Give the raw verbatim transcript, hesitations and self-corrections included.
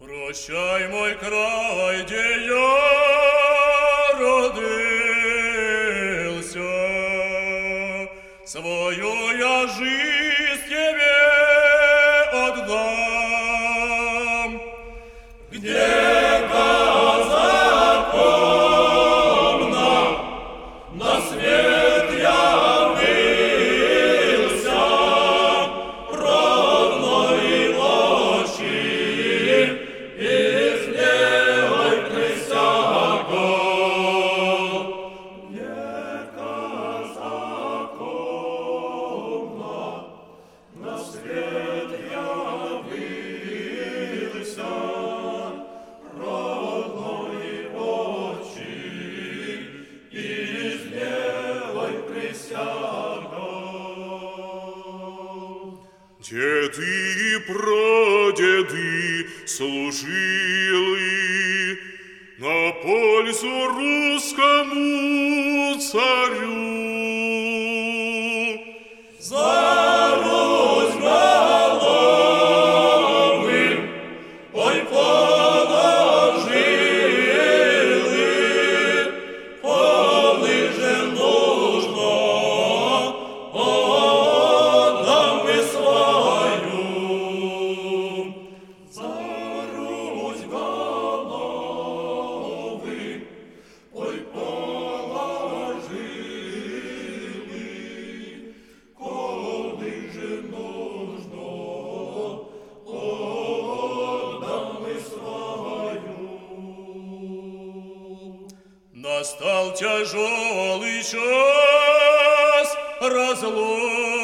Прощай, мой край, где я родился, свою я жизнь тебе отдам. Где казаком на свет явился, родной отчи, излей присягу. Где казаком на свет явился, родной отчи, излей присягу. Деды и прадеды служили на пользу русскому царю. За Русь головы, ой, положили, полы же нужно, отдам мы свою. За Русь головы, ой, положили, коли же нужно, отдам мы свою. Настал тяжелый час разлуки,